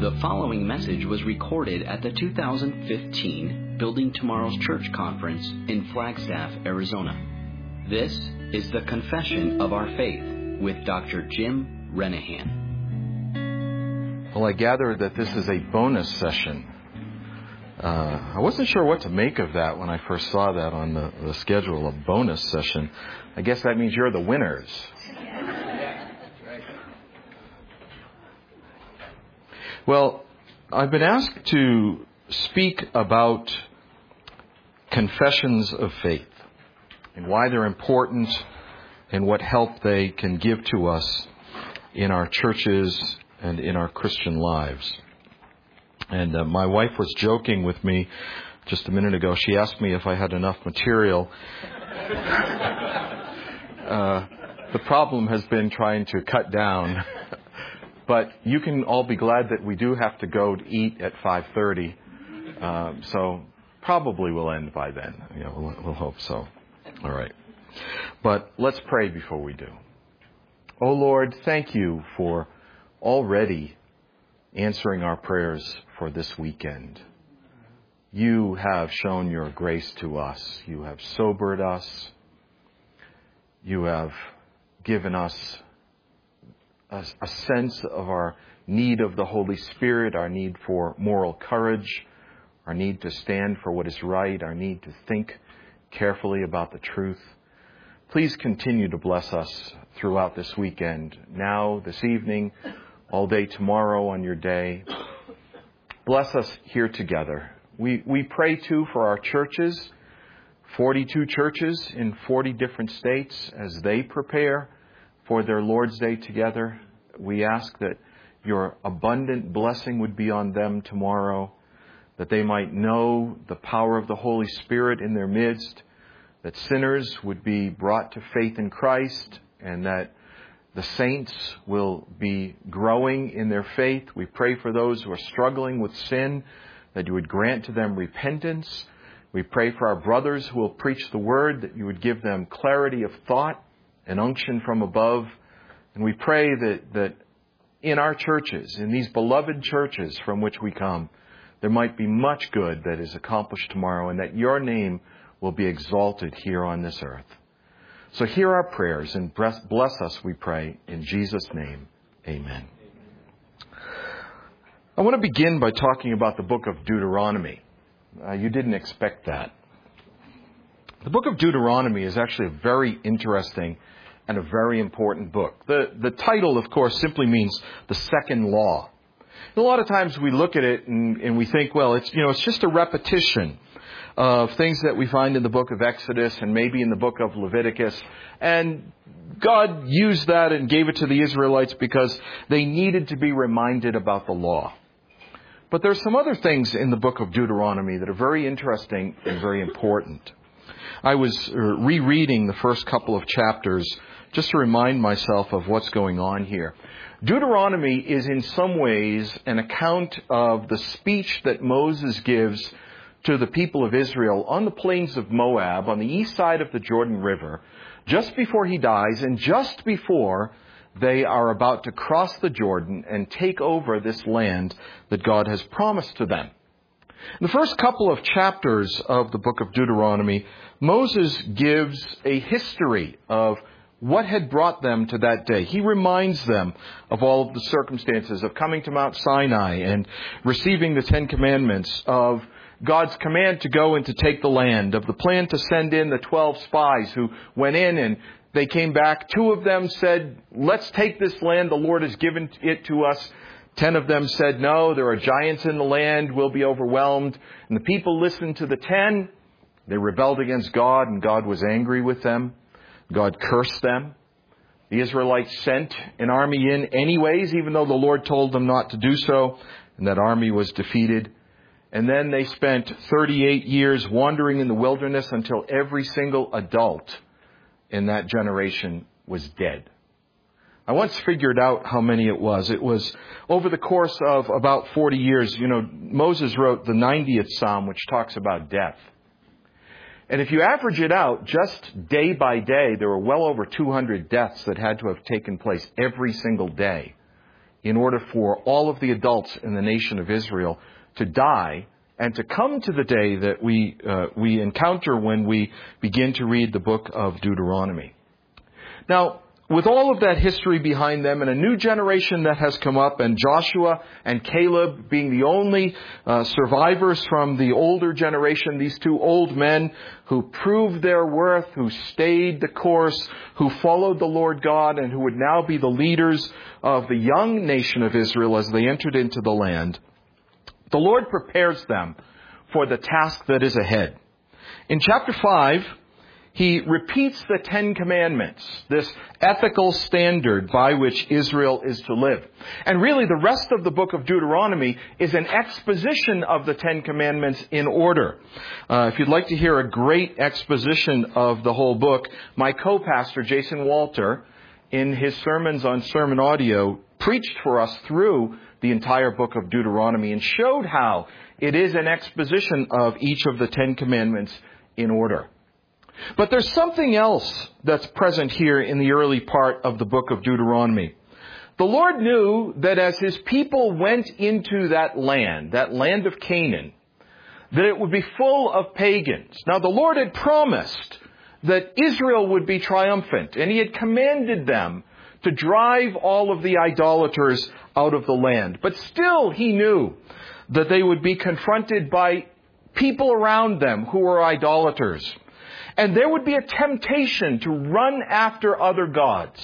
The following message was recorded at the 2015 Building Tomorrow's Church Conference in Flagstaff, Arizona. This is the Confession of Our Faith with Dr. Jim Renihan. Well, I gather that this is a bonus session. I wasn't sure what to make of that when I first saw that on the schedule, a bonus session. I guess that means you're the winners. Well, I've been asked to speak about confessions of faith and why they're important and what help they can give to us in our churches and in our Christian lives. And my wife was joking with me just a minute ago. She asked me if I had enough material. The problem has been trying to cut down. But you can all be glad that we do have to go to eat at 5:30. So probably we'll end by then. We'll hope so. All right. But let's pray before we do. Oh, Lord, thank you for already answering our prayers for this weekend. You have shown your grace to us. You have sobered us. You have given us a sense of our need of the Holy Spirit, our need for moral courage, our need to stand for what is right, our need to think carefully about the truth. Please continue to bless us throughout this weekend, now, this evening, all day tomorrow on your day. Bless us here together. We pray, too, for our churches, 42 churches in 40 different states, as they prepare for their Lord's Day together. We ask that your abundant blessing would be on them tomorrow, that they might know the power of the Holy Spirit in their midst, that sinners would be brought to faith in Christ, and that the saints will be growing in their faith. We pray for those who are struggling with sin, that you would grant to them repentance. We pray for our brothers who will preach the word, that you would give them clarity of thought and unction from above. And we pray that in our churches, in these beloved churches from which we come, there might be much good that is accomplished tomorrow, and that your name will be exalted here on this earth. So hear our prayers and bless us, we pray, in Jesus' name. Amen. I want to begin by talking about the book of Deuteronomy. You didn't expect that. The book of Deuteronomy is actually a very interesting and a very important book. The title, of course, simply means the second law. And a lot of times we look at it and we think, well, it's just a repetition of things that we find in the book of Exodus and maybe in the book of Leviticus. And God used that and gave it to the Israelites because they needed to be reminded about the law. But there's some other things in the book of Deuteronomy that are very interesting and very important. I was rereading the first couple of chapters just to remind myself of what's going on here. Deuteronomy is in some ways an account of the speech that Moses gives to the people of Israel on the plains of Moab, on the east side of the Jordan River, just before he dies and just before they are about to cross the Jordan and take over this land that God has promised to them. In the first couple of chapters of the book of Deuteronomy, Moses gives a history of what had brought them to that day. He reminds them of all of the circumstances of coming to Mount Sinai and receiving the Ten Commandments, of God's command to go and to take the land, of the plan to send in the 12 spies who went in and they came back. 2 of them said, let's take this land. The Lord has given it to us. 10 of them said, no, there are giants in the land. We'll be overwhelmed. And the people listened to the 10. They rebelled against God, and God was angry with them. God cursed them. The Israelites sent an army in anyways, even though the Lord told them not to do so. And that army was defeated. And then they spent 38 years wandering in the wilderness until every single adult in that generation was dead. I once figured out how many it was. It was over the course of about 40 years. Moses wrote the 90th Psalm, which talks about death. And if you average it out, just day by day, there were well over 200 deaths that had to have taken place every single day in order for all of the adults in the nation of Israel to die and to come to the day that we encounter when we begin to read the book of Deuteronomy. Now, with all of that history behind them and a new generation that has come up, and Joshua and Caleb being the only survivors from the older generation, these two old men who proved their worth, who stayed the course, who followed the Lord God, and who would now be the leaders of the young nation of Israel as they entered into the land, the Lord prepares them for the task that is ahead. In chapter 5, He repeats the Ten Commandments, this ethical standard by which Israel is to live. And really, the rest of the book of Deuteronomy is an exposition of the Ten Commandments in order. If you'd like to hear a great exposition of the whole book, my co-pastor, Jason Walter, in his sermons on Sermon Audio, preached for us through the entire book of Deuteronomy and showed how it is an exposition of each of the Ten Commandments in order. But there's something else that's present here in the early part of the book of Deuteronomy. The Lord knew that as His people went into that land of Canaan, that it would be full of pagans. Now, the Lord had promised that Israel would be triumphant, and He had commanded them to drive all of the idolaters out of the land. But still, He knew that they would be confronted by people around them who were idolaters. And there would be a temptation to run after other gods.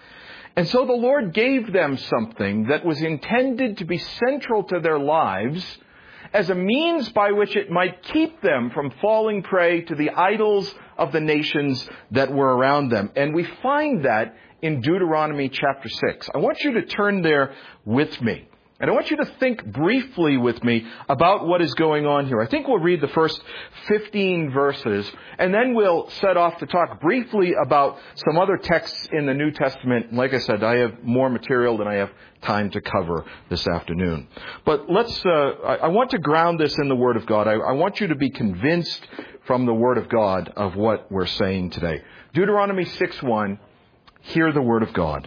And so the Lord gave them something that was intended to be central to their lives as a means by which it might keep them from falling prey to the idols of the nations that were around them. And we find that in Deuteronomy chapter 6. I want you to turn there with me. And I want you to think briefly with me about what is going on here. I think we'll read the first 15 verses, and then we'll set off to talk briefly about some other texts in the New Testament. Like I said, I have more material than I have time to cover this afternoon. But I want to ground this in the Word of God. I want you to be convinced from the Word of God of what we're saying today. Deuteronomy 6:1, hear the Word of God.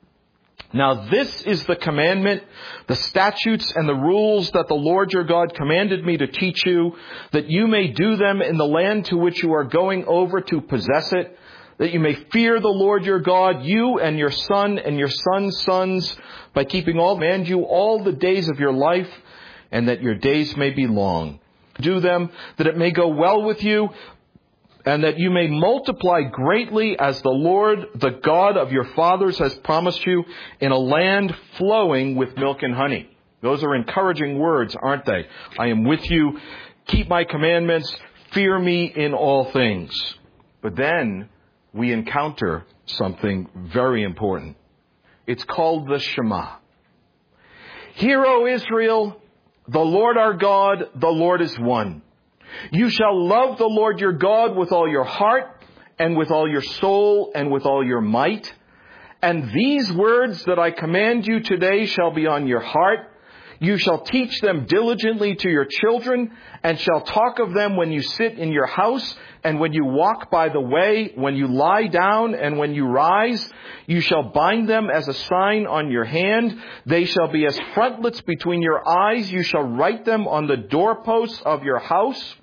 Now this is the commandment, the statutes and the rules that the Lord your God commanded me to teach you, that you may do them in the land to which you are going over to possess it, that you may fear the Lord your God, you and your son and your son's sons, by keeping all command you all the days of your life, and that your days may be long. Do them, that it may go well with you, and that you may multiply greatly as the Lord, the God of your fathers, has promised you, in a land flowing with milk and honey. Those are encouraging words, aren't they? I am with you. Keep my commandments. Fear me in all things. But then we encounter something very important. It's called the Shema. Hear, O Israel, the Lord our God, the Lord is one. You shall love the Lord your God with all your heart and with all your soul and with all your might. And these words that I command you today shall be on your heart. You shall teach them diligently to your children, and shall talk of them when you sit in your house, and when you walk by the way, when you lie down, and when you rise. You shall bind them as a sign on your hand. They shall be as frontlets between your eyes. You shall write them on the doorposts of your house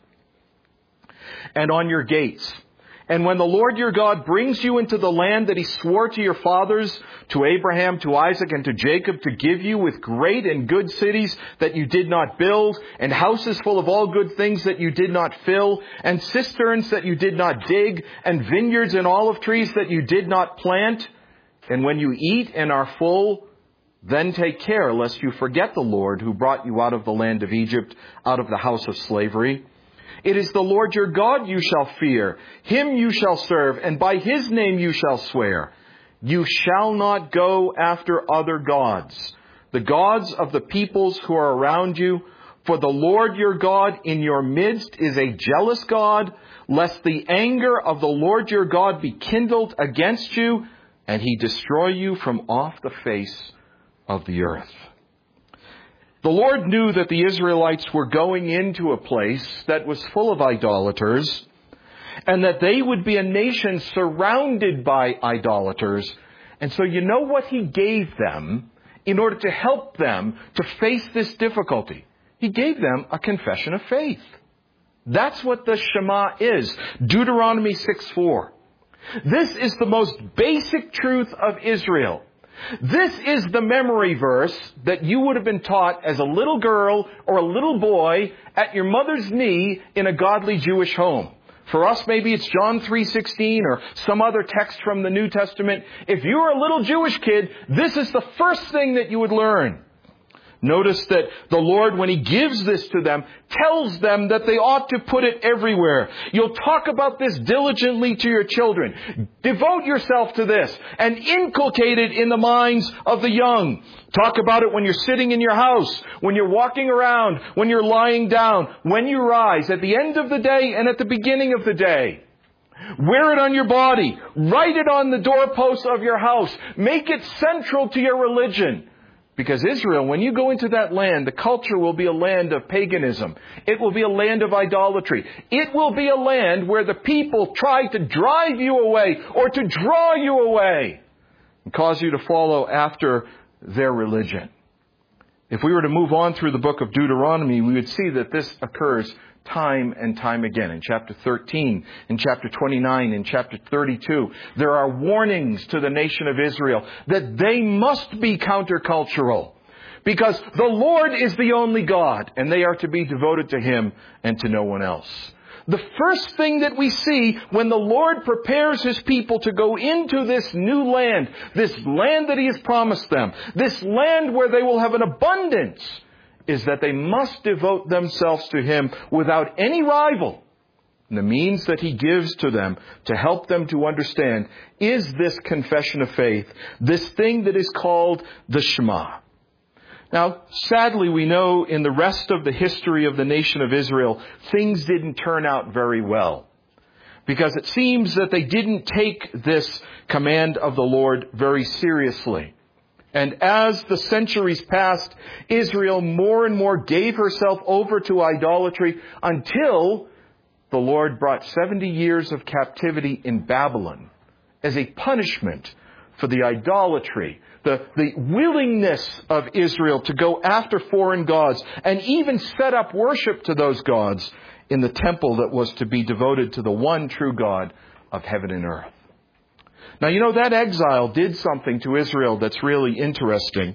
and on your gates. And when the Lord your God brings you into the land that He swore to your fathers, to Abraham, to Isaac, and to Jacob, to give you, with great and good cities that you did not build, and houses full of all good things that you did not fill, and cisterns that you did not dig, and vineyards and olive trees that you did not plant, and when you eat and are full, then take care lest you forget the Lord who brought you out of the land of Egypt, out of the house of slavery. It is the Lord your God you shall fear. Him you shall serve, and by His name you shall swear. You shall not go after other gods, the gods of the peoples who are around you. For the Lord your God in your midst is a jealous God, lest the anger of the Lord your God be kindled against you, and He destroy you from off the face of the earth. The Lord knew that the Israelites were going into a place that was full of idolaters, and that they would be a nation surrounded by idolaters. And so you know what He gave them in order to help them to face this difficulty? He gave them a confession of faith. That's what the Shema is. Deuteronomy 6:4. This is the most basic truth of Israel. This is the memory verse that you would have been taught as a little girl or a little boy at your mother's knee in a godly Jewish home. For us, maybe it's John 3:16 or some other text from the New Testament. If you were a little Jewish kid, this is the first thing that you would learn. Notice that the Lord, when He gives this to them, tells them that they ought to put it everywhere. You'll talk about this diligently to your children. Devote yourself to this and inculcate it in the minds of the young. Talk about it when you're sitting in your house, when you're walking around, when you're lying down, when you rise, at the end of the day and at the beginning of the day. Wear it on your body. Write it on the doorposts of your house. Make it central to your religion. Because Israel, when you go into that land, the culture will be a land of paganism. It will be a land of idolatry. It will be a land where the people try to drive you away or to draw you away and cause you to follow after their religion. If we were to move on through the book of Deuteronomy, we would see that this occurs time and time again. In chapter 13, in chapter 29, in chapter 32, there are warnings to the nation of Israel that they must be countercultural because the Lord is the only God and they are to be devoted to Him and to no one else. The first thing that we see when the Lord prepares His people to go into this new land, this land that He has promised them, this land where they will have an abundance, is that they must devote themselves to Him without any rival. And the means that He gives to them to help them to understand is this confession of faith, this thing that is called the Shema. Now, sadly, we know in the rest of the history of the nation of Israel, things didn't turn out very well. Because it seems that they didn't take this command of the Lord very seriously. And as the centuries passed, Israel more and more gave herself over to idolatry until the Lord brought 70 years of captivity in Babylon as a punishment for the idolatry, the willingness of Israel to go after foreign gods and even set up worship to those gods in the temple that was to be devoted to the one true God of heaven and earth. Now, you know, that exile did something to Israel that's really interesting.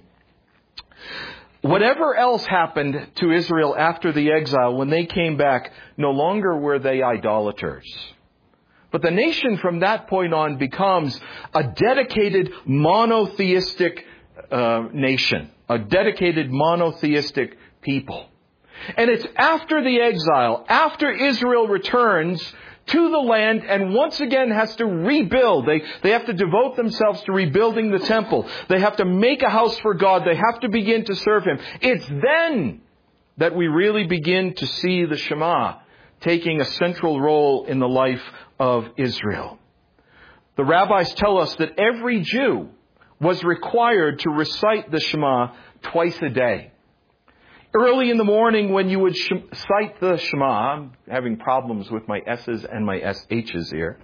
Whatever else happened to Israel after the exile, when they came back, no longer were they idolaters. But the nation from that point on becomes a dedicated monotheistic nation, a dedicated monotheistic people. And it's after the exile, after Israel returns to the land and once again has to rebuild. They have to devote themselves to rebuilding the temple. They have to make a house for God. They have to begin to serve Him. It's then that we really begin to see the Shema taking a central role in the life of Israel. The rabbis tell us that every Jew was required to recite the Shema twice a day. Early in the morning when you would cite the Shema, I'm having problems with my S's and my SH's here.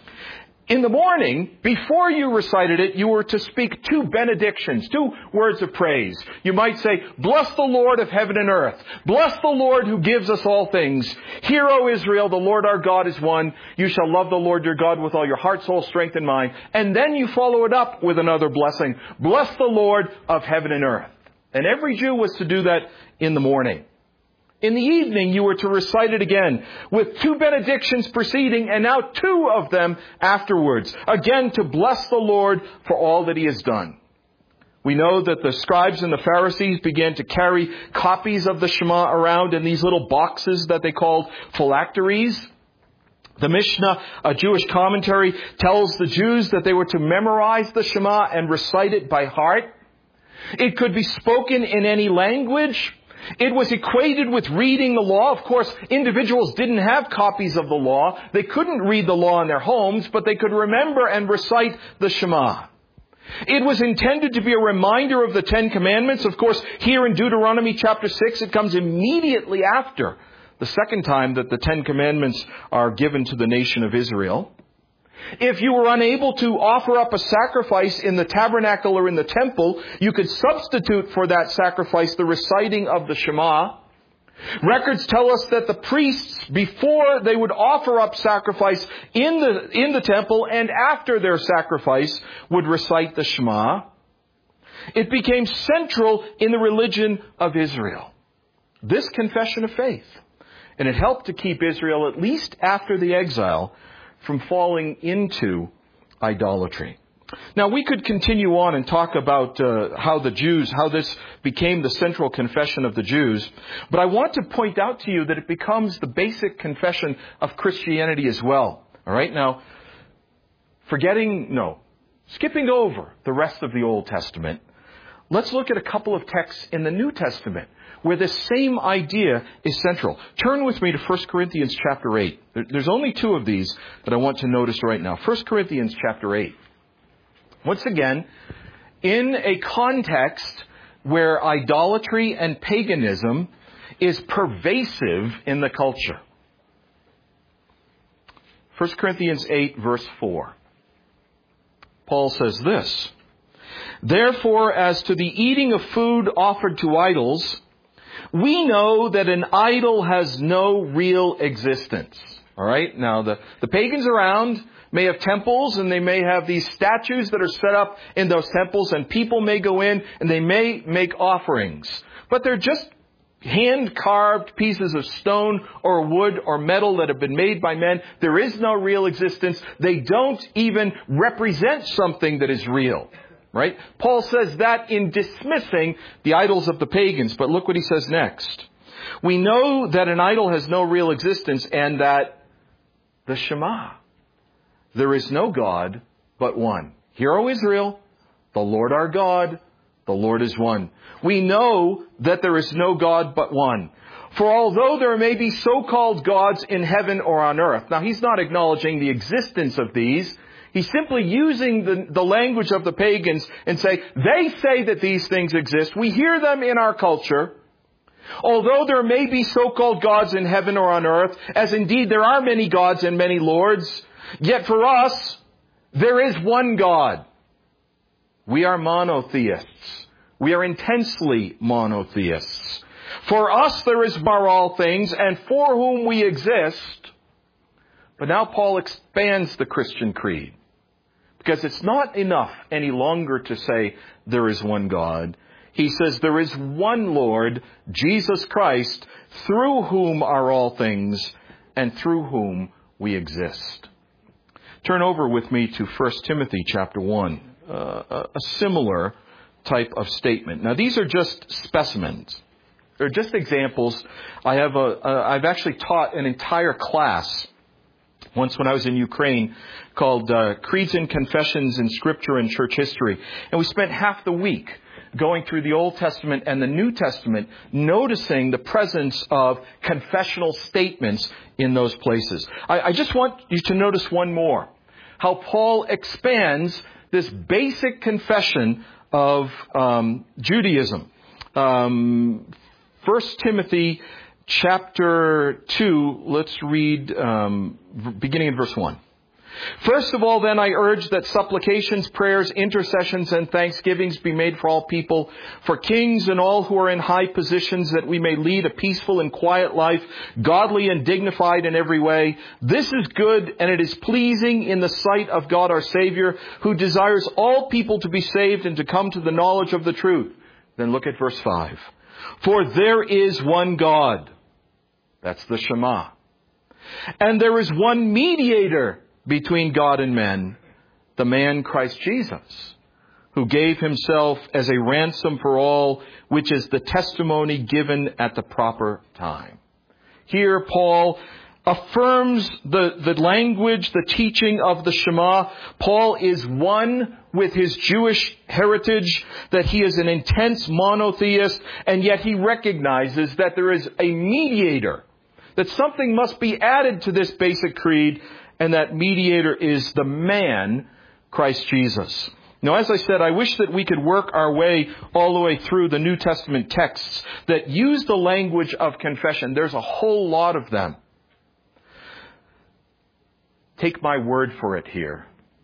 In the morning, before you recited it, you were to speak two benedictions, two words of praise. You might say, "Bless the Lord of heaven and earth. Bless the Lord who gives us all things. Hear, O Israel, the Lord our God is one. You shall love the Lord your God with all your heart, soul, strength, and mind." And then you follow it up with another blessing. "Bless the Lord of heaven and earth." And every Jew was to do that in the morning. In the evening, you were to recite it again with two benedictions preceding and now two of them afterwards. Again, to bless the Lord for all that He has done. We know that the scribes and the Pharisees began to carry copies of the Shema around in these little boxes that they called phylacteries. The Mishnah, a Jewish commentary, tells the Jews that they were to memorize the Shema and recite it by heart. It could be spoken in any language. It was equated with reading the law. Of course, individuals didn't have copies of the law. They couldn't read the law in their homes, but they could remember and recite the Shema. It was intended to be a reminder of the Ten Commandments. Of course, here in Deuteronomy chapter 6, it comes immediately after the second time that the Ten Commandments are given to the nation of Israel. If you were unable to offer up a sacrifice in the tabernacle or in the temple, you could substitute for that sacrifice the reciting of the Shema. Records tell us that the priests, before they would offer up sacrifice in the temple and after their sacrifice, would recite the Shema. It became central in the religion of Israel, this confession of faith. And it helped to keep Israel, at least after the exile, from falling into idolatry. Now, we could continue on and talk about how this became the central confession of the Jews. But I want to point out to you that it becomes the basic confession of Christianity as well. All right? Now, skipping over the rest of the Old Testament, let's look at a couple of texts in the New Testament where the same idea is central. Turn with me to 1 Corinthians chapter 8. There's only two of these that I want to notice right now. 1 Corinthians chapter 8. Once again, in a context where idolatry and paganism is pervasive in the culture. 1 Corinthians 8, verse 4. Paul says this, "Therefore, as to the eating of food offered to idols, we know that an idol has no real existence." All right? Now, the pagans around may have temples, and they may have these statues that are set up in those temples, and people may go in and they may make offerings. But they're just hand-carved pieces of stone or wood or metal that have been made by men. There is no real existence. They don't even represent something that is real. Right? Paul says that in dismissing the idols of the pagans. But look what he says next. "We know that an idol has no real existence, and that the Shema, there is no God but one. Hear, O Israel, the Lord our God, the Lord is one. We know that there is no God but one. For although there may be so-called gods in heaven or on earth." Now, he's not acknowledging the existence of these. He's simply using the language of the pagans and they say that these things exist. We hear them in our culture. "Although there may be so-called gods in heaven or on earth, as indeed there are many gods and many lords, yet for us, there is one God." We are monotheists. We are intensely monotheists. "For us there is all things, and for whom we exist." But now Paul expands the Christian creed. Because it's not enough any longer to say there is one God. He says there is one Lord, Jesus Christ, through whom are all things, and through whom we exist. Turn over with me to 1 Timothy chapter 1, a similar type of statement. Now, these are just specimens. They're just examples. I've actually taught an entire class once when I was in Ukraine called Creeds and Confessions in Scripture and Church History. And we spent half the week going through the Old Testament and the New Testament, noticing the presence of confessional statements in those places. I just want you to notice one more. How Paul expands this basic confession of Judaism. 1 Timothy chapter 2, let's read beginning in verse 1. "First of all, then, I urge that supplications, prayers, intercessions, and thanksgivings be made for all people, for kings and all who are in high positions, that we may lead a peaceful and quiet life, godly and dignified in every way. This is good, and it is pleasing in the sight of God our Savior, who desires all people to be saved and to come to the knowledge of the truth." Then look at verse 5. "For there is one God." That's the Shema. "And there is one mediator between God and men, the man Christ Jesus, who gave himself as a ransom for all, which is the testimony given at the proper time." Here Paul affirms the language, the teaching of the Shema. Paul is one with his Jewish heritage, that he is an intense monotheist, and yet he recognizes that there is a mediator, that something must be added to this basic creed, and that mediator is the man, Christ Jesus. Now, as I said, I wish that we could work our way all the way through the New Testament texts that use the language of confession. There's a whole lot of them. take my word for it here.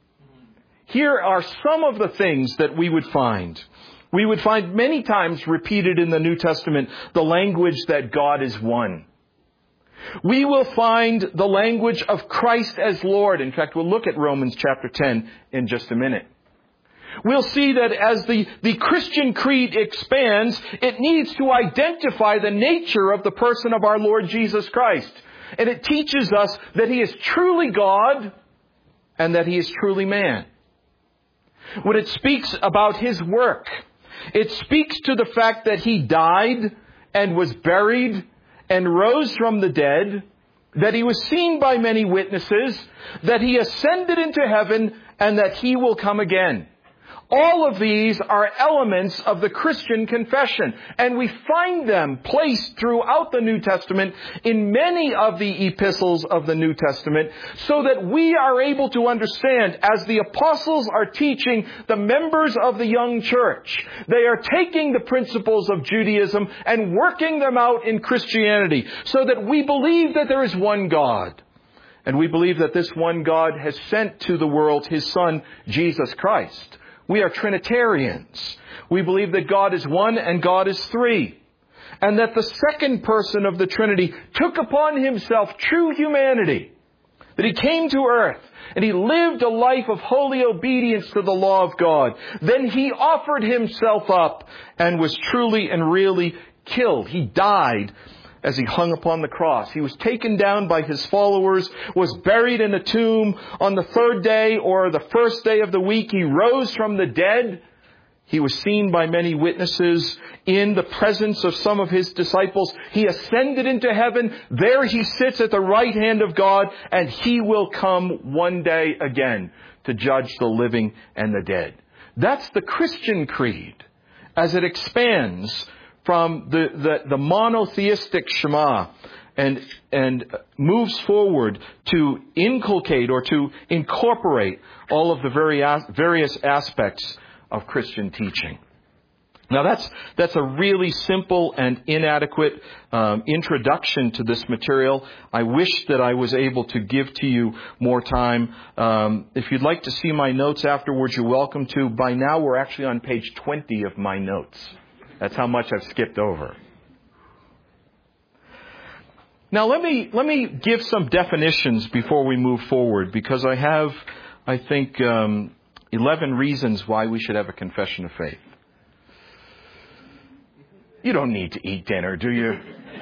Here are some of the things that we would find. We would find many times repeated in the New Testament the language that God is one. We will find the language of Christ as Lord. In fact, we'll look at Romans chapter 10 in just a minute. We'll see that as the Christian creed expands, it needs to identify the nature of the person of our Lord Jesus Christ. And it teaches us that He is truly God and that He is truly man. When it speaks about His work, it speaks to the fact that He died and was buried and rose from the dead, that He was seen by many witnesses, that He ascended into heaven, and that He will come again. All of these are elements of the Christian confession, and we find them placed throughout the New Testament in many of the epistles of the New Testament, so that we are able to understand, as the apostles are teaching the members of the young church, they are taking the principles of Judaism and working them out in Christianity, so that we believe that there is one God. And we believe that this one God has sent to the world His Son, Jesus Christ. We are Trinitarians. We believe that God is one and God is three. And that the second person of the Trinity took upon Himself true humanity. That He came to earth and He lived a life of holy obedience to the law of God. Then He offered Himself up and was truly and really killed. He died as He hung upon the cross. He was taken down by His followers, was buried in a tomb. On the third day or the first day of the week, He rose from the dead. He was seen by many witnesses in the presence of some of His disciples. He ascended into heaven. There He sits at the right hand of God, and He will come one day again to judge the living and the dead. That's the Christian creed as it expands from the monotheistic Shema and moves forward to inculcate or to incorporate all of the various aspects of Christian teaching. Now that's a really simple and inadequate introduction to this material. I wish that I was able to give to you more time. If you'd like to see my notes afterwards, you're welcome to. By now we're actually on page 20 of my notes. That's how much I've skipped over. Now let me give some definitions before we move forward, because I have, I think, 11 reasons why we should have a confession of faith. You don't need to eat dinner, do you?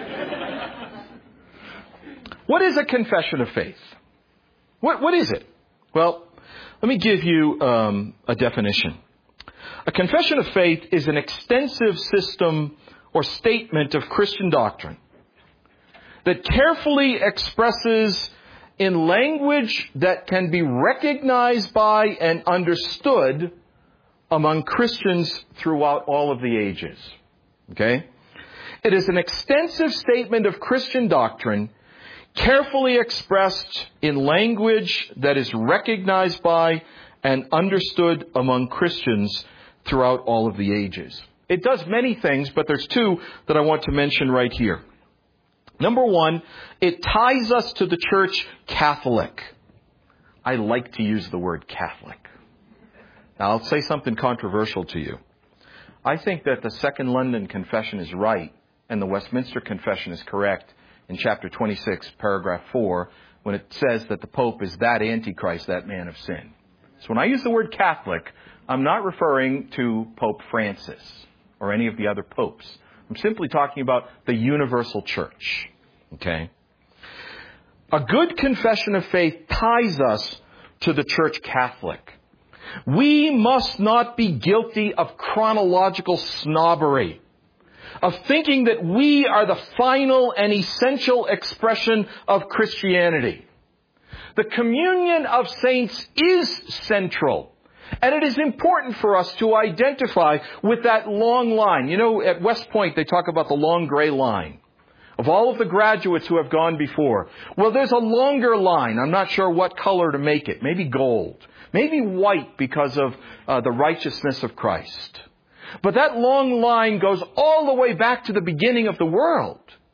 What is a confession of faith? What is it? Well, let me give you a definition. A confession of faith is an extensive system or statement of Christian doctrine that carefully expresses in language that can be recognized by and understood among Christians throughout all of the ages. Okay? It is an extensive statement of Christian doctrine carefully expressed in language that is recognized by and understood among Christians throughout all of the ages. It does many things, but there's two that I want to mention right here. Number one, it ties us to the Church Catholic. I like to use the word Catholic. Now, I'll say something controversial to you. I think that the Second London Confession is right and the Westminster Confession is correct in chapter 26, paragraph 4, when it says that the Pope is that Antichrist, that man of sin. So when I use the word Catholic, I'm not referring to Pope Francis or any of the other popes. I'm simply talking about the universal church. Okay? A good confession of faith ties us to the Church Catholic. We must not be guilty of chronological snobbery, of thinking that we are the final and essential expression of Christianity. The communion of saints is central. And it is important for us to identify with that long line. You know, at West Point, they talk about the long gray line of all of the graduates who have gone before. Well, there's a longer line. I'm not sure what color to make it. Maybe gold. Maybe white because of the righteousness of Christ. But that long line goes all the way back to the beginning of the world.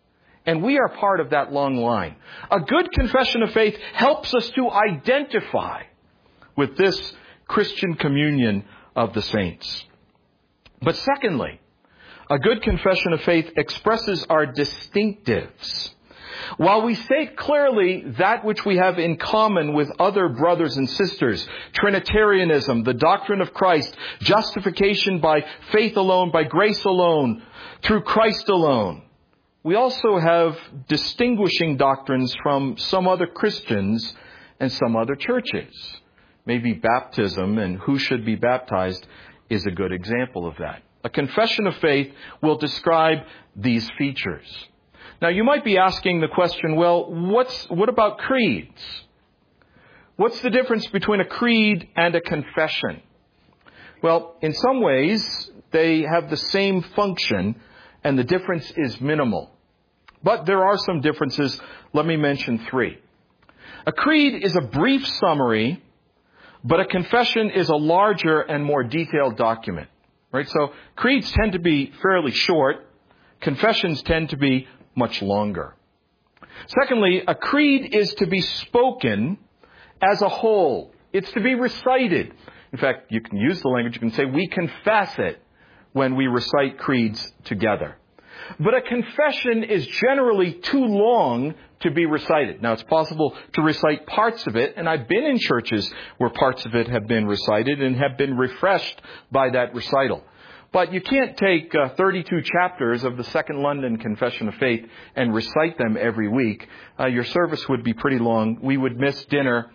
And we are part of that long line. A good confession of faith helps us to identify with this Christian communion of the saints. But secondly, a good confession of faith expresses our distinctives. While we state clearly that which we have in common with other brothers and sisters, Trinitarianism, the doctrine of Christ, justification by faith alone, by grace alone, through Christ alone, we also have distinguishing doctrines from some other Christians and some other churches. Maybe baptism and who should be baptized is a good example of that. A confession of faith will describe these features. Now, you might be asking the question, well, what about creeds? What's the difference between a creed and a confession? Well, in some ways, they have the same function, and the difference is minimal. But there are some differences. Let me mention 3. A creed is a brief summary, but a confession is a larger and more detailed document. Right? So creeds tend to be fairly short. Confessions tend to be much longer. Secondly, a creed is to be spoken as a whole. It's to be recited. In fact, you can use the language. You can say, we confess it when we recite creeds together. But a confession is generally too long to be recited. Now, it's possible to recite parts of it, and I've been in churches where parts of it have been recited and have been refreshed by that recital. But you can't take 32 chapters of the Second London Confession of Faith and recite them every week. Your service would be pretty long. We would miss dinner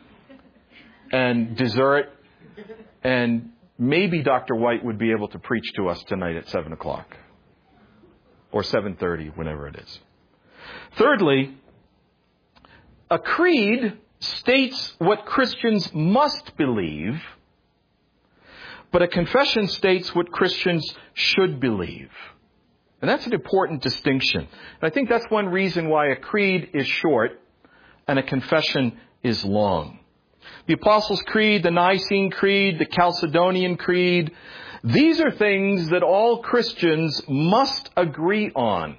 and dessert, and maybe Dr. White would be able to preach to us tonight at 7 o'clock or 7:30, whenever it is. Thirdly, a creed states what Christians must believe, but a confession states what Christians should believe. And that's an important distinction. And I think that's one reason why a creed is short and a confession is long. The Apostles' Creed, the Nicene Creed, the Chalcedonian Creed, these are things that all Christians must agree on.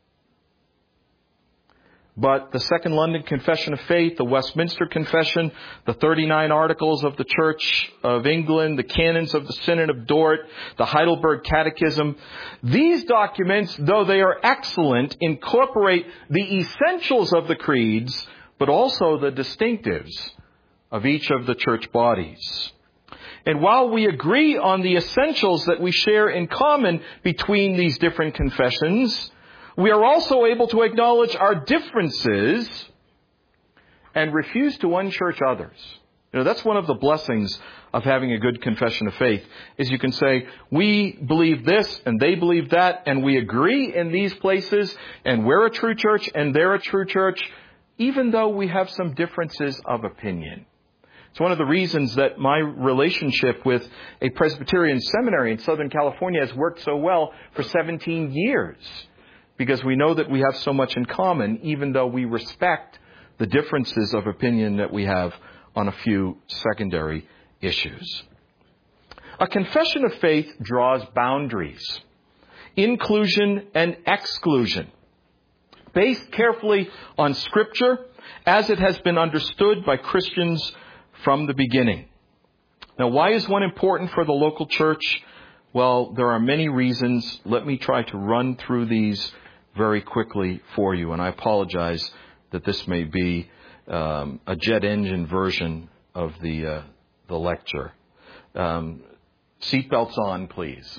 But the Second London Confession of Faith, the Westminster Confession, the 39 Articles of the Church of England, the Canons of the Synod of Dort, the Heidelberg Catechism, these documents, though they are excellent, incorporate the essentials of the creeds, but also the distinctives of each of the church bodies. And while we agree on the essentials that we share in common between these different confessions, we are also able to acknowledge our differences and refuse to unchurch others. That's one of the blessings of having a good confession of faith, is you can say, we believe this and they believe that, and we agree in these places, and we're a true church and they're a true church, even though we have some differences of opinion. It's one of the reasons that my relationship with a Presbyterian seminary in Southern California has worked so well for 17 years. Because we know that we have so much in common, even though we respect the differences of opinion that we have on a few secondary issues. A confession of faith draws boundaries, inclusion and exclusion, based carefully on Scripture as it has been understood by Christians from the beginning. Now, why is one important for the local church? Well, there are many reasons. Let me try to run through these very quickly for you. And I apologize that this may be a jet engine version of the lecture. Seatbelts on, please.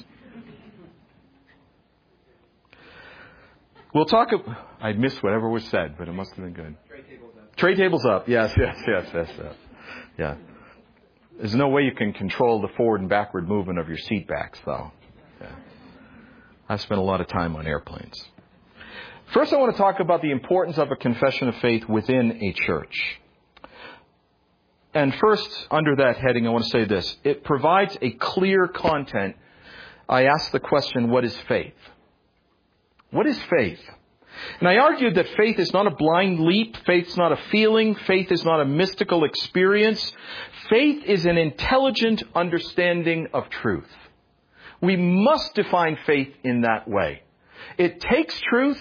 We'll talk. I missed whatever was said, but it must have been good. Tray tables up. Tray tables up. Yes. Yeah. There's no way you can control the forward and backward movement of your seat backs, though. Yeah. I've spent a lot of time on airplanes. First, I want to talk about the importance of a confession of faith within a church. And first, under that heading, I want to say this. It provides a clear content. I ask the question, what is faith? What is faith? And I argued that faith is not a blind leap. Faith is not a feeling. Faith is not a mystical experience. Faith is an intelligent understanding of truth. We must define faith in that way. It takes truth.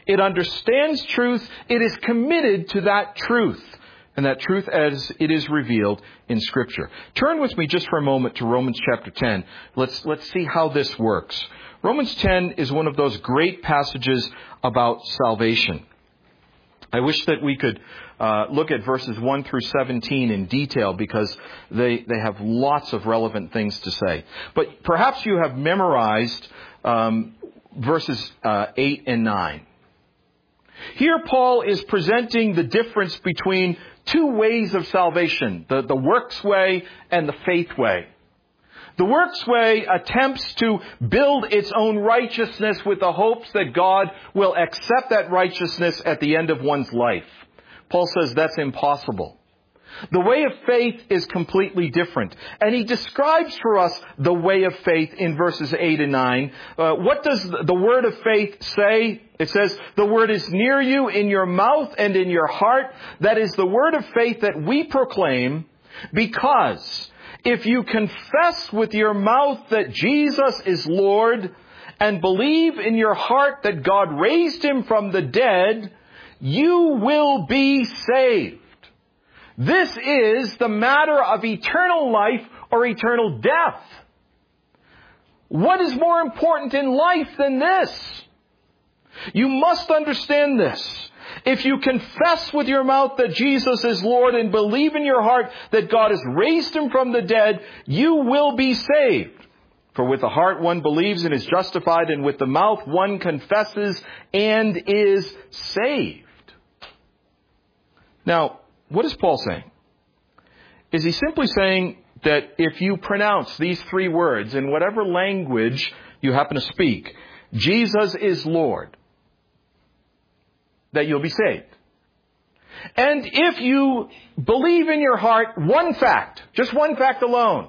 It understands truth. It is committed to that truth. And that truth as it is revealed in Scripture. Turn with me just for a moment to Romans chapter 10. Let's see how this works. Romans 10 is one of those great passages about salvation. I wish that we could look at verses 1 through 17 in detail because they have lots of relevant things to say. But perhaps you have memorized verses 8 and 9. Here Paul is presenting the difference between two ways of salvation, the works way and the faith way. The works way attempts to build its own righteousness with the hopes that God will accept that righteousness at the end of one's life. Paul says that's impossible. The way of faith is completely different. And he describes for us the way of faith in verses 8 and 9. What does the word of faith say? It says, the word is near you in your mouth and in your heart. That is the word of faith that we proclaim, because if you confess with your mouth that Jesus is Lord and believe in your heart that God raised him from the dead, you will be saved. This is the matter of eternal life or eternal death. What is more important in life than this? You must understand this. If you confess with your mouth that Jesus is Lord and believe in your heart that God has raised him from the dead, you will be saved. For with the heart one believes and is justified, and with the mouth one confesses and is saved. Now, what is Paul saying? Is he simply saying that if you pronounce these three words in whatever language you happen to speak, Jesus is Lord, that you'll be saved? And if you believe in your heart one fact, just one fact alone,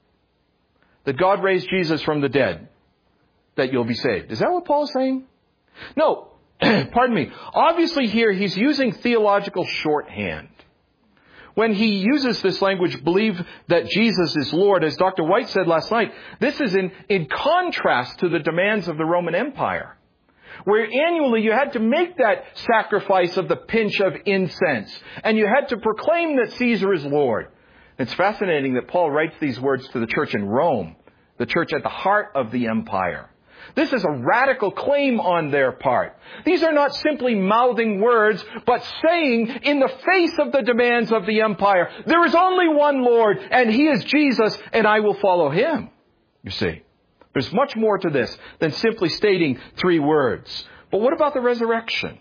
that God raised Jesus from the dead, that you'll be saved. Is that what Paul is saying? No, pardon me. Obviously here he's using theological shorthand. When he uses this language, believe that Jesus is Lord, as Dr. White said last night, this is in contrast to the demands of the Roman Empire, where annually you had to make that sacrifice of the pinch of incense, and you had to proclaim that Caesar is Lord. It's fascinating that Paul writes these words to the church in Rome, the church at the heart of the empire. This is a radical claim on their part. These are not simply mouthing words, but saying in the face of the demands of the empire, there is only one Lord, and he is Jesus, and I will follow him. You see, there's much more to this than simply stating three words. But what about the resurrection?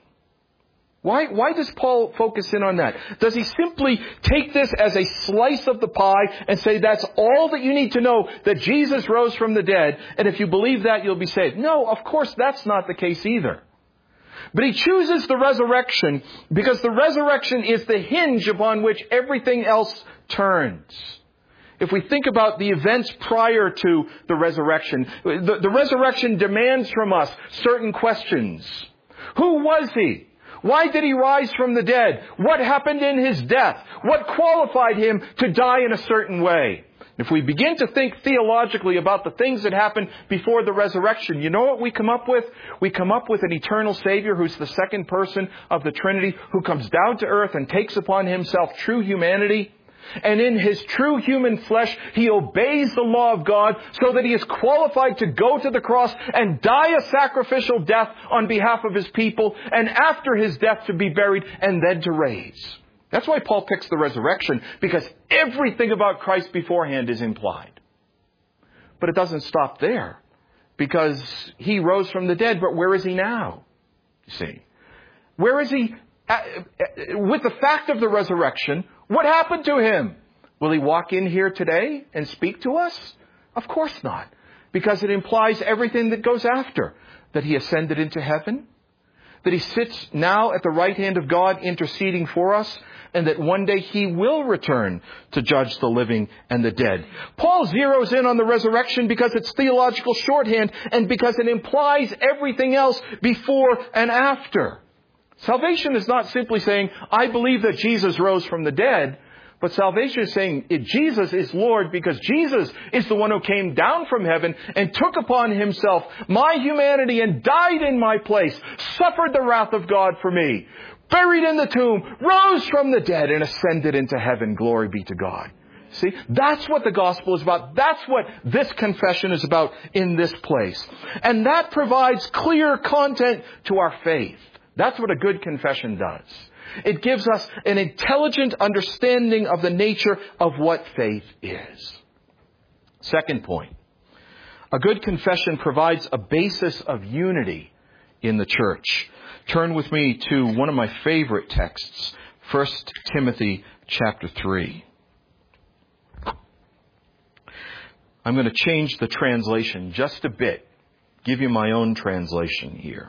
Why does Paul focus in on that? Does he simply take this as a slice of the pie and say that's all that you need to know, that Jesus rose from the dead, and if you believe that, you'll be saved? No, of course that's not the case either. But he chooses the resurrection because the resurrection is the hinge upon which everything else turns. If we think about the events prior to the resurrection, the resurrection demands from us certain questions. Who was he? Why did he rise from the dead? What happened in his death? What qualified him to die in a certain way? If we begin to think theologically about the things that happened before the resurrection, you know what we come up with? We come up with an eternal Savior who's the second person of the Trinity, who comes down to earth and takes upon himself true humanity. And in his true human flesh, he obeys the law of God so that he is qualified to go to the cross and die a sacrificial death on behalf of his people, and after his death to be buried and then to raise. That's why Paul picks the resurrection, because everything about Christ beforehand is implied. But it doesn't stop there, because he rose from the dead, but where is he now? You see, where is he? With the fact of the resurrection, what happened to him? Will he walk in here today and speak to us? Of course not, because it implies everything that goes after. That he ascended into heaven, that he sits now at the right hand of God interceding for us, and that one day he will return to judge the living and the dead. Paul zeroes in on the resurrection because it's theological shorthand and because it implies everything else before and after. Salvation is not simply saying, I believe that Jesus rose from the dead, But salvation is saying Jesus is Lord because Jesus is the one who came down from heaven and took upon himself my humanity and died in my place, suffered the wrath of God for me, buried in the tomb, rose from the dead, and ascended into heaven. Glory be to God. See, that's what the gospel is about. That's what this confession is about in this place. And that provides clear content to our faith. That's what a good confession does. It gives us an intelligent understanding of the nature of what faith is. Second point. A good confession provides a basis of unity in the church. Turn with me to one of my favorite texts, 1 Timothy chapter 3. I'm going to change the translation just a bit, give you my own translation here.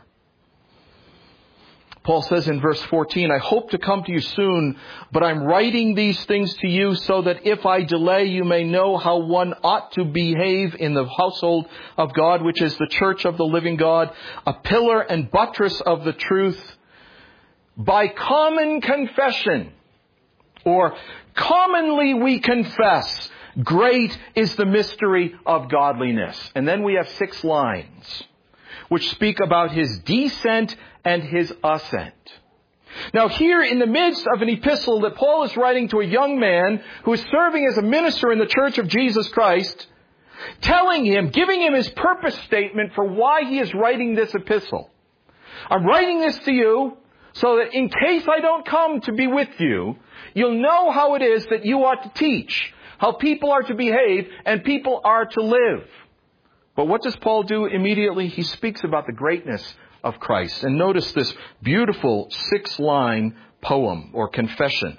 Paul says in verse 14, I hope to come to you soon, but I'm writing these things to you so that if I delay, you may know how one ought to behave in the household of God, which is the church of the living God, a pillar and buttress of the truth, by common confession, or commonly we confess, great is the mystery of godliness. And then we have 6 lines, which speak about his descent and his ascent. Now here in the midst of an epistle that Paul is writing to a young man who is serving as a minister in the church of Jesus Christ, telling him, giving him his purpose statement for why he is writing this epistle. I'm writing this to you so that in case I don't come to be with you, you'll know how it is that you ought to teach, how people are to behave and people are to live. But what does Paul do immediately? He speaks about the greatness of Christ. And notice this beautiful 6-line poem or confession.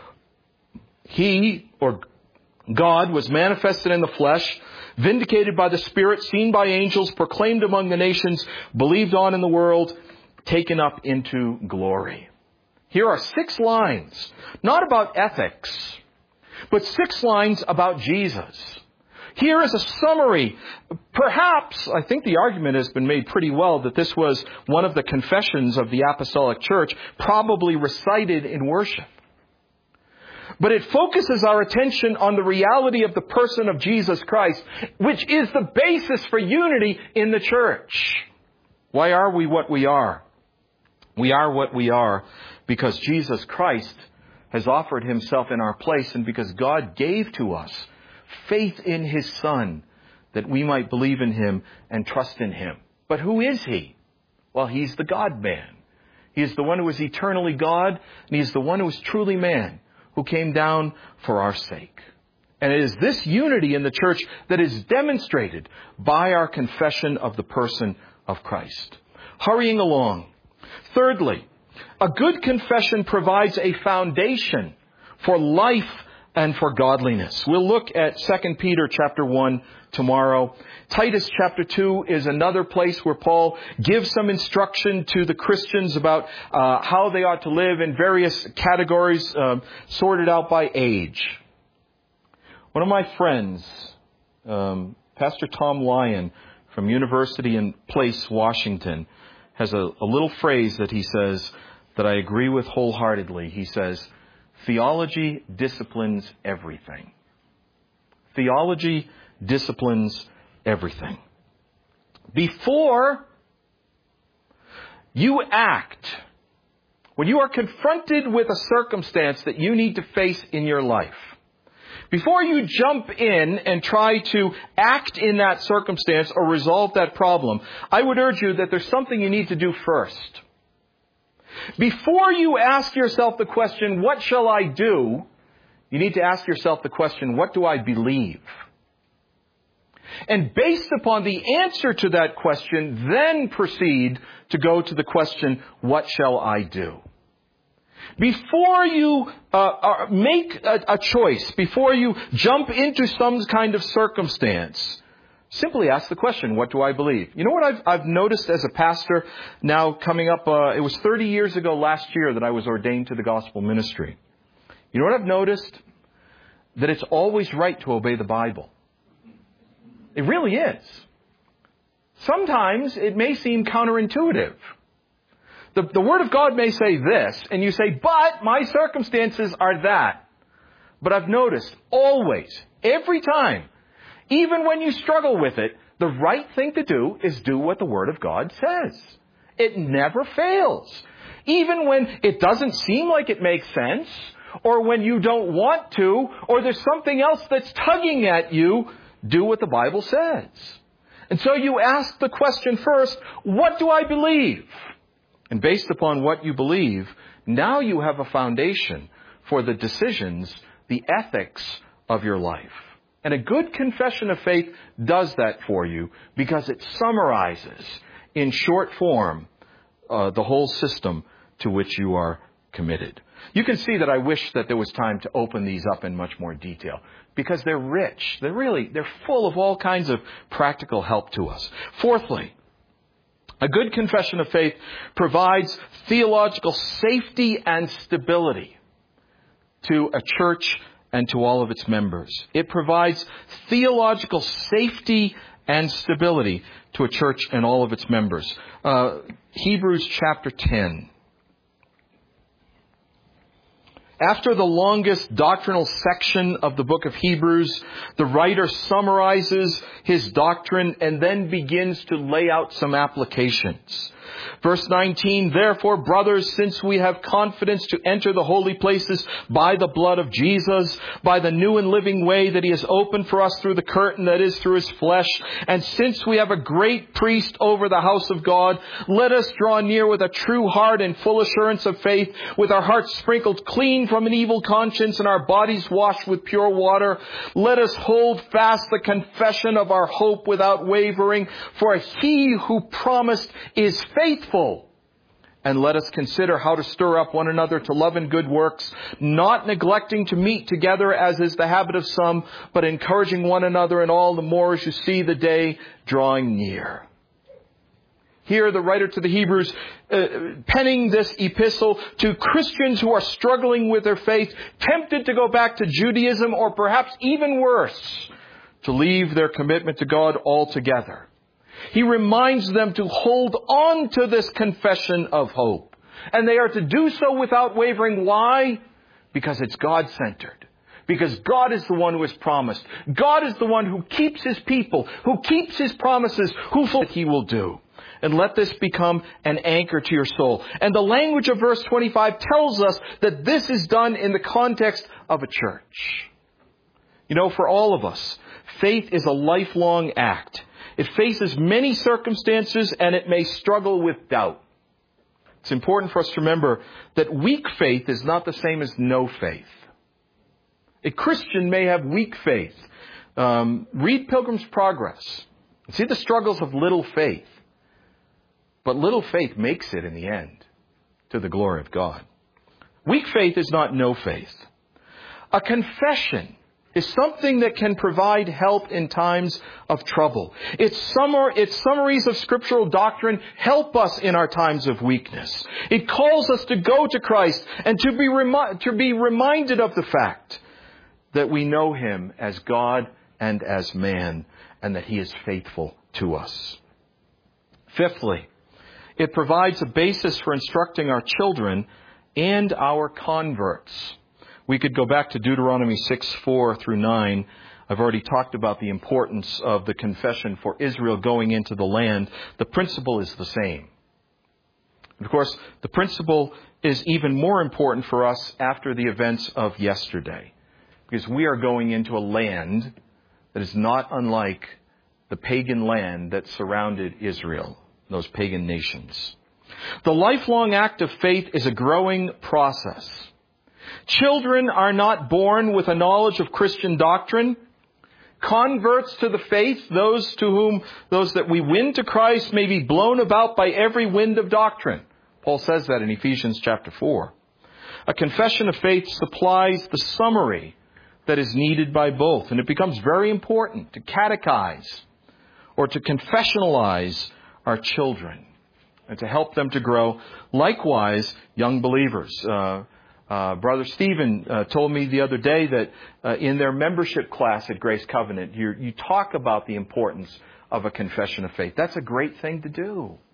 He, or God, was manifested in the flesh, vindicated by the Spirit, seen by angels, proclaimed among the nations, believed on in the world, taken up into glory. Here are 6 lines, not about ethics, but 6 lines about Jesus. Here is a summary. Perhaps, I think the argument has been made pretty well that this was one of the confessions of the Apostolic Church, probably recited in worship. But it focuses our attention on the reality of the person of Jesus Christ, which is the basis for unity in the church. Why are we what we are? We are what we are because Jesus Christ has offered himself in our place and because God gave to us faith in his Son that we might believe in him and trust in him. But who is he? Well, he's the God-man. He is the one who is eternally God, and he is the one who is truly man, who came down for our sake. And it is this unity in the church that is demonstrated by our confession of the person of Christ. Hurrying along. Thirdly, a good confession provides a foundation for life and for godliness. We'll look at 2 Peter chapter 1 tomorrow. Titus chapter 2 is another place where Paul gives some instruction to the Christians about how they ought to live in various categories sorted out by age. One of my friends, Pastor Tom Lyon from University in Place, Washington, has a little phrase that he says that I agree with wholeheartedly. He says, theology disciplines everything. Theology disciplines everything. Before you act, when you are confronted with a circumstance that you need to face in your life, before you jump in and try to act in that circumstance or resolve that problem, I would urge you that there's something you need to do first. Before you ask yourself the question, what shall I do? You need to ask yourself the question, what do I believe? And based upon the answer to that question, then proceed to go to the question, what shall I do? Before you make a choice, before you jump into some kind of circumstance, simply ask the question, what do I believe? You know what I've noticed as a pastor now coming up, it was 30 years ago last year that I was ordained to the gospel ministry. You know what I've noticed? That it's always right to obey the Bible. It really is. Sometimes it may seem counterintuitive. The Word of God may say this, and you say, but my circumstances are that. But I've noticed always, every time, even when you struggle with it, the right thing to do is do what the Word of God says. It never fails. Even when it doesn't seem like it makes sense, or when you don't want to, or there's something else that's tugging at you, do what the Bible says. And so you ask the question first, what do I believe? And based upon what you believe, now you have a foundation for the decisions, the ethics of your life. And a good confession of faith does that for you because it summarizes in short form the whole system to which you are committed. You can see that I wish that there was time to open these up in much more detail because they're rich. They're full of all kinds of practical help to us. Fourthly, a good confession of faith provides theological safety and stability to a church and to all of its members. It provides theological safety and stability to a church and all of its members. Hebrews chapter 10. After the longest doctrinal section of the book of Hebrews, the writer summarizes his doctrine and then begins to lay out some applications. Verse 19, therefore, brothers, since we have confidence to enter the holy places by the blood of Jesus, by the new and living way that he has opened for us through the curtain that is through his flesh, and since we have a great priest over the house of God, let us draw near with a true heart and full assurance of faith, with our hearts sprinkled clean from an evil conscience and our bodies washed with pure water. Let us hold fast the confession of our hope without wavering, for he who promised is faithful. And let us consider how to stir up one another to love and good works, not neglecting to meet together as is the habit of some, but encouraging one another, and all the more as you see the day drawing near. Here the writer to the Hebrews penning this epistle to Christians who are struggling with their faith, tempted to go back to Judaism, or perhaps even worse, to leave their commitment to God altogether. He reminds them to hold on to this confession of hope. And they are to do so without wavering. Why? Because it's God-centered. Because God is the one who has promised. God is the one who keeps his people, who keeps his promises, who fulfills what he will do. And let this become an anchor to your soul. And the language of verse 25 tells us that this is done in the context of a church. You know, for all of us, faith is a lifelong act. It faces many circumstances and it may struggle with doubt. It's important for us to remember that weak faith is not the same as no faith. A Christian may have weak faith. Read Pilgrim's Progress. See the struggles of little faith. But little faith makes it in the end to the glory of God. Weak faith is not no faith. A confession is something that can provide help in times of trouble. Its summaries of scriptural doctrine help us in our times of weakness. It calls us to go to Christ and to be reminded of the fact that we know him as God and as man, and that he is faithful to us. Fifthly, it provides a basis for instructing our children and our converts. We could go back to Deuteronomy 6:4 through 9. I've already talked about the importance of the confession for Israel going into the land. The principle is the same. And of course, the principle is even more important for us after the events of yesterday, because we are going into a land that is not unlike the pagan land that surrounded Israel, those pagan nations. The lifelong act of faith is a growing process. Children are not born with a knowledge of Christian doctrine. Converts to the faith, those that we win to Christ, may be blown about by every wind of doctrine. Paul says that in Ephesians chapter 4. A confession of faith supplies the summary that is needed by both. And it becomes very important to catechize or to confessionalize our children and to help them to grow. Likewise, young believers. Brother Stephen told me the other day that in their membership class at Grace Covenant, you talk about the importance of a confession of faith. That's a great thing to do.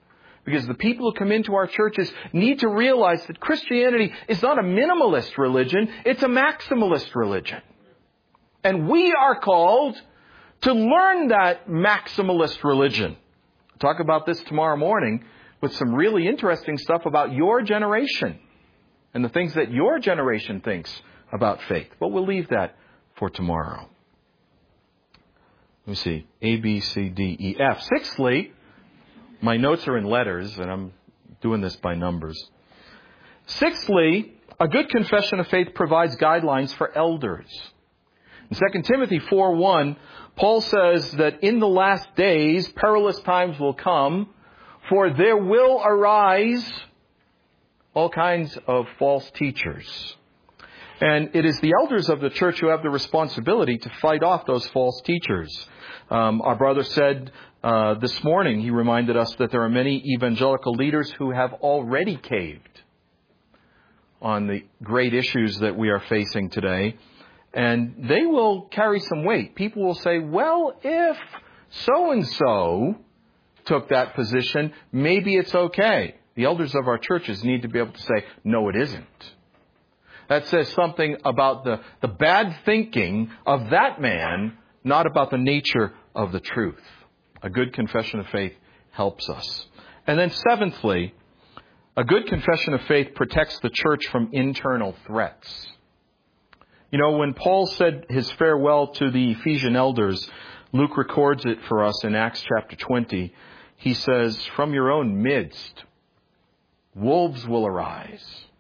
Because the people who come into our churches need to realize that Christianity is not a minimalist religion, it's a maximalist religion. And we are called to learn that maximalist religion. I'll talk about this tomorrow morning with some really interesting stuff about your generation and the things that your generation thinks about faith. But we'll leave that for tomorrow. Let me see. A, B, C, D, E, F. Sixthly, my notes are in letters, and I'm doing this by numbers. Sixthly, a good confession of faith provides guidelines for elders. In 2 Timothy 4:1, Paul says that in the last days, perilous times will come, for there will arise all kinds of false teachers. And it is the elders of the church who have the responsibility to fight off those false teachers. Our brother said this morning, he reminded us that there are many evangelical leaders who have already caved on the great issues that we are facing today. And they will carry some weight. People will say, well, if so-and-so took that position, maybe it's okay. The elders of our churches need to be able to say, no, it isn't. That says something about the bad thinking of that man, not about the nature of the truth. A good confession of faith helps us. And then seventhly, a good confession of faith protects the church from internal threats. You know, when Paul said his farewell to the Ephesian elders, Luke records it for us in Acts chapter 20. He says, from your own midst, wolves will arise.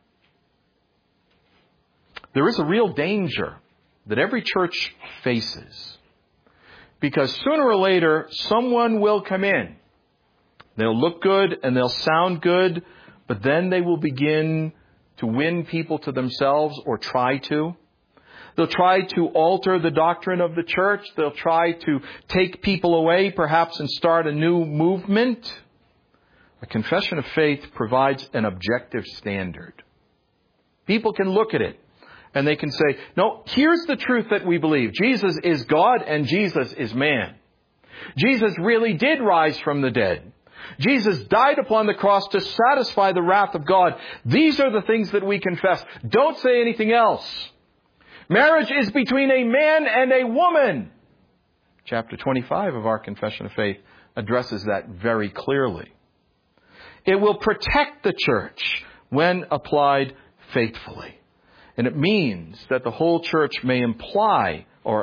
There is a real danger that every church faces. Because sooner or later, someone will come in. They'll look good and they'll sound good, but then they will begin to win people to themselves or try to. They'll try to alter the doctrine of the church. They'll try to take people away, perhaps, and start a new movement. A confession of faith provides an objective standard. People can look at it and they can say, no, here's the truth that we believe. Jesus is God and Jesus is man. Jesus really did rise from the dead. Jesus died upon the cross to satisfy the wrath of God. These are the things that we confess. Don't say anything else. Marriage is between a man and a woman. Chapter 25 of our Confession of Faith addresses that very clearly. It will protect the church when applied faithfully. And it means that the whole church may employ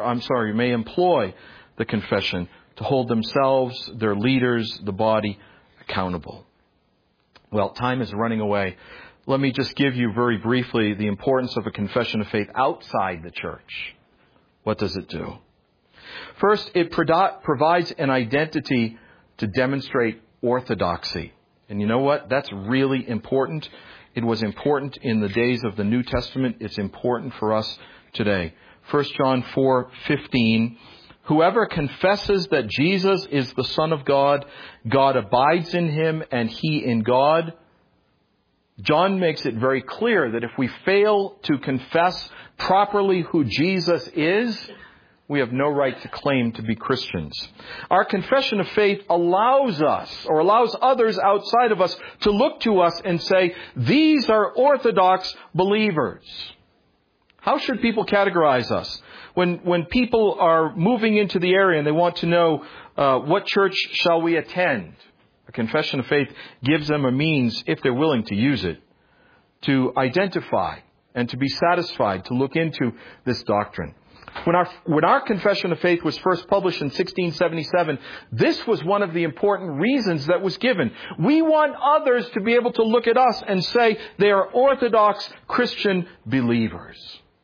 the confession to hold themselves, their leaders, the body accountable. Well, time is running away. Let me just give you very briefly the importance of a confession of faith outside the church. What does it do? First, it provides an identity to demonstrate orthodoxy. And you know what? That's really important. It was important in the days of the New Testament. It's important for us today. 1 John 4:15. Whoever confesses that Jesus is the Son of God, God abides in him and he in God. John makes it very clear that if we fail to confess properly who Jesus is, we have no right to claim to be Christians. Our confession of faith allows us, or allows others outside of us, to look to us and say, these are orthodox believers. How should people categorize us? When people are moving into the area and they want to know what church shall we attend, a confession of faith gives them a means, if they're willing to use it, to identify and to be satisfied to look into this doctrine. When our confession of faith was first published in 1677, this was one of the important reasons that was given. We want others to be able to look at us and say they are Orthodox Christian believers.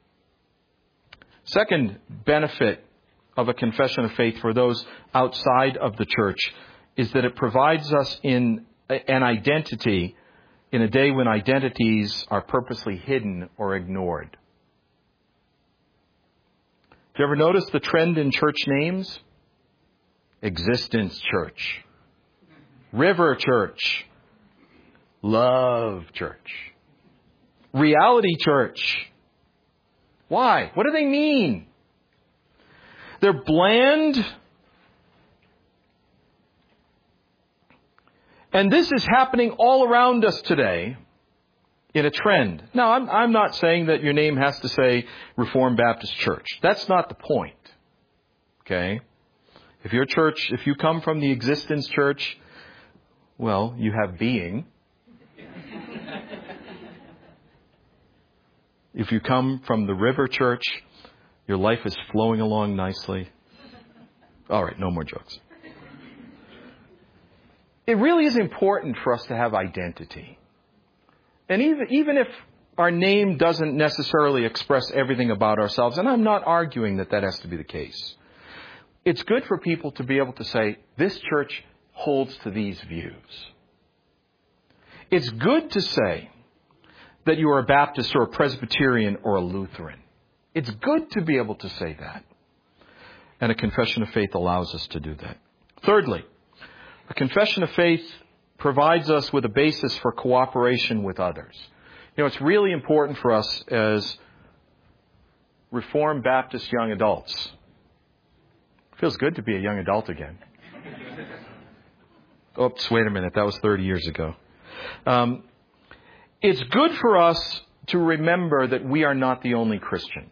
Second benefit of a confession of faith for those outside of the church is that it provides us in an identity in a day when identities are purposely hidden or ignored. Do you ever notice the trend in church names? Existence Church, River Church, Love Church, Reality Church. Why? What do they mean? They're bland And this is happening all around us today in a trend. Now, I'm not saying that your name has to say Reformed Baptist Church. That's not the point. Okay? If your church, if you come from the Existence Church, well, you have being. If you come from the River Church, your life is flowing along nicely. All right, no more jokes. It really is important for us to have identity. And even if our name doesn't necessarily express everything about ourselves, and I'm not arguing that that has to be the case, it's good for people to be able to say, this church holds to these views. It's good to say that you are a Baptist or a Presbyterian or a Lutheran. It's good to be able to say that. And a confession of faith allows us to do that. Thirdly, a confession of faith provides us with a basis for cooperation with others. You know, it's really important for us as Reformed Baptist young adults. It feels good to be a young adult again. Oops, wait a minute. That was 30 years ago. It's good for us to remember that we are not the only Christians.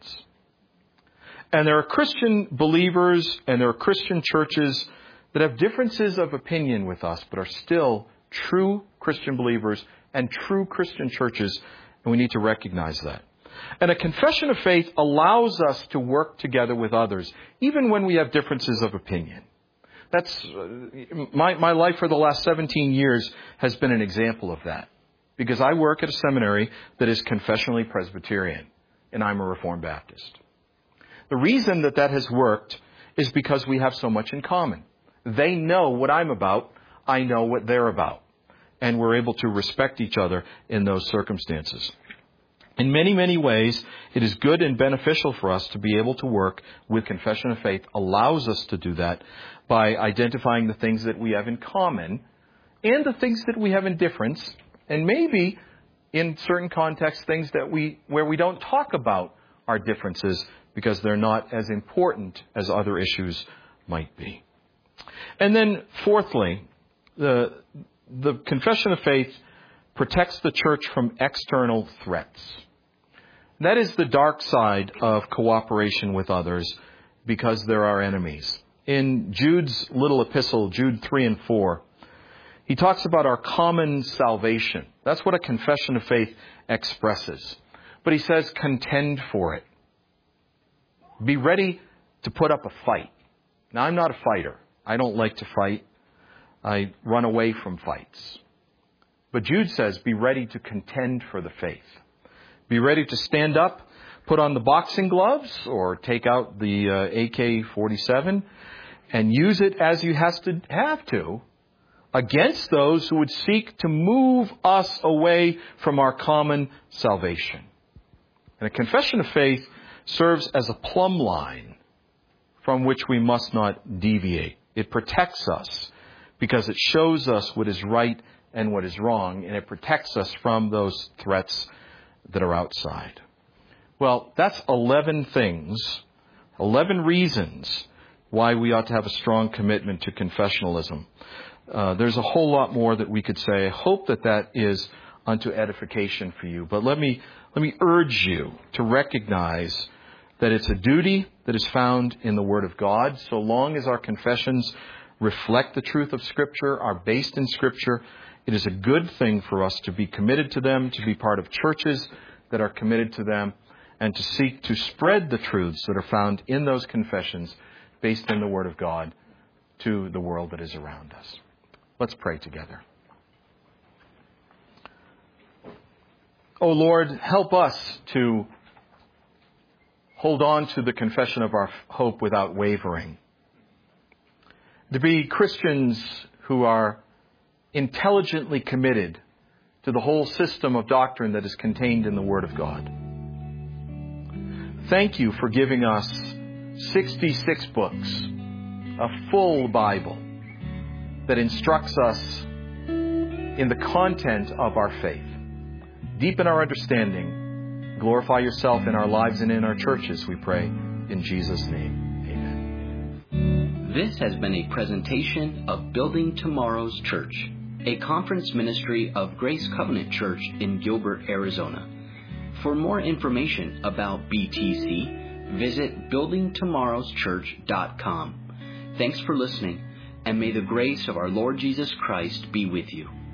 And there are Christian believers and there are Christian churches that have differences of opinion with us, but are still true Christian believers and true Christian churches, and we need to recognize that. And a confession of faith allows us to work together with others, even when we have differences of opinion. That's my life for the last 17 years has been an example of that, because I work at a seminary that is confessionally Presbyterian, and I'm a Reformed Baptist. The reason that that has worked is because we have so much in common. They know what I'm about. I know what they're about. And we're able to respect each other in those circumstances. In many, many ways, it is good and beneficial for us to be able to work with confession of faith. Allows us to do that by identifying the things that we have in common and the things that we have in difference. And maybe, in certain contexts, things that where we don't talk about our differences because they're not as important as other issues might be. And then, fourthly, the confession of faith protects the church from external threats. That is the dark side of cooperation with others, because there are enemies. In Jude's little epistle, Jude 3 and 4, he talks about our common salvation. That's what a confession of faith expresses. But he says, contend for it. Be ready to put up a fight. Now, I'm not a fighter. I don't like to fight. I run away from fights. But Jude says, be ready to contend for the faith. Be ready to stand up, put on the boxing gloves, or take out the AK-47 and use it as you have to against those who would seek to move us away from our common salvation. And a confession of faith serves as a plumb line from which we must not deviate. It protects us because it shows us what is right and what is wrong, and it protects us from those threats that are outside. Well, that's 11 things, 11 reasons why we ought to have a strong commitment to confessionalism. There's a whole lot more that we could say. I hope that that is unto edification for you. But let me urge you to recognize that it's a duty that is found in the Word of God. So long as our confessions reflect the truth of Scripture, are based in Scripture, it is a good thing for us to be committed to them, to be part of churches that are committed to them, and to seek to spread the truths that are found in those confessions based in the Word of God to the world that is around us. Let's pray together. Oh Lord, help us to hold on to the confession of our hope without wavering. To be Christians who are intelligently committed to the whole system of doctrine that is contained in the Word of God. Thank you for giving us 66 books, a full Bible that instructs us in the content of our faith. Deepen our understanding. Glorify yourself in our lives and in our churches, we pray. In Jesus' name, amen. This has been a presentation of Building Tomorrow's Church. a conference ministry of Grace Covenant Church in Gilbert, Arizona. For more information about BTC, visit buildingtomorrowschurch.com. Thanks for listening, and may the grace of our Lord Jesus Christ be with you.